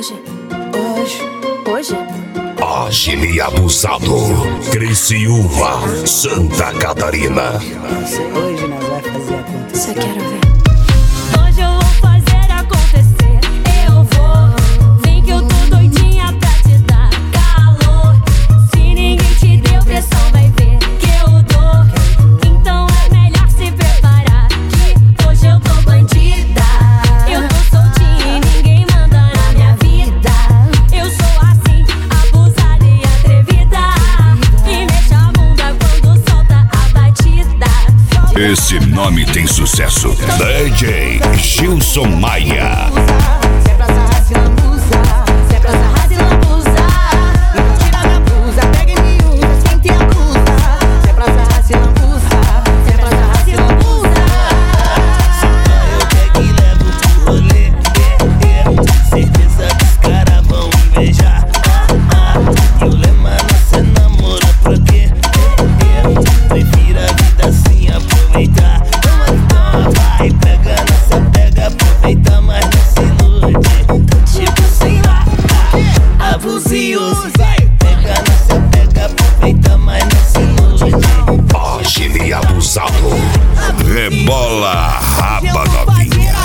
Hoje? Ágil e abusado. Criciúma, Santa Catarina. Hoje nós vai fazer acontecer. Só quero ver. Hoje eu vou fazer acontecer. Eu vou. Vem que eu tô doidinha pra te dar calor. Se ninguém te deu pressão, vai ver que eu dou. Então é melhor se preparar, que hoje eu tô bandida. Eu tô soltinha e ninguém manda na minha vida. Eu sou assim, abusada e atrevida. E mexe a bunda quando solta a batida. Esse nome tem sucesso. DJ Gilson Maia. Se é pra sarrar, se lambuza. Se é pra sarrar, se lambuza. Então tira minha blusa, pega e me usa, sem te abusa. Se é pra sarrar, se lambuza. Se é pra sarrar, se lambuza. Eu pego e levo pro rolê, certeza que os caras vão invejar. E o lema não se namora pra quê? Prefiro a vida assim, aproveitar. Toma, vai, pega nessa pega, aproveita, mas não se ilude. Tipo, sei lá, abuse e use. Vai, pega nessa pega, aproveita, mas não se ilude. Ágil e abusado. Rebola, raba novinha.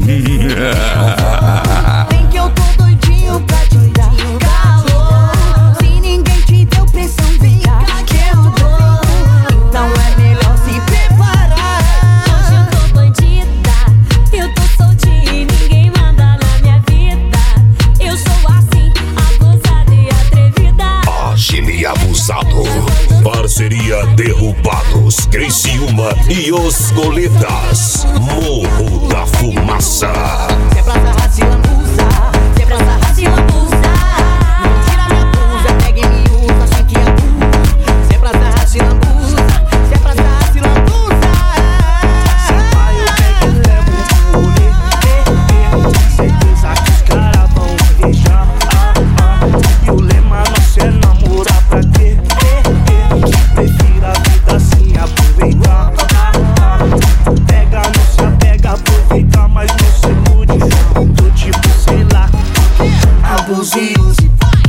Vem que eu tô doidinho pra te dar calor. Se ninguém te deu pressão, vem cá que eu dou. Então é melhor se preparar. Hoje eu tô bandida, eu tô soltinha e ninguém manda na minha vida. Eu sou assim, abusada e atrevida. Ágil e abusado. Parceria Derrubados, Criciúma e Os Goletas. Morro da Fumaça. Se é pra sarrar, se lambuza. Se é pra sarrar, se lambuza. Tira minha blusa, pega e me usa, sem que abusa. Se é pra sarrar, se lambuza. Se é pra sarrar, se lambuza. Aí eu pego e levo pro rolê, certeza que os caras vão invejar. E o lema não é namorar pra quê? Prefiro a vida assim, aproveitar. Pega, não se apega, aproveita, mas não se ilude. Do tipo, sei lá, abuse e use.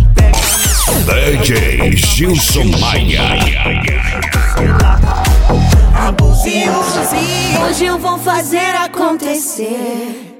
DJ Gilson Maia. Abuse e use. Hoje eu vou fazer acontecer.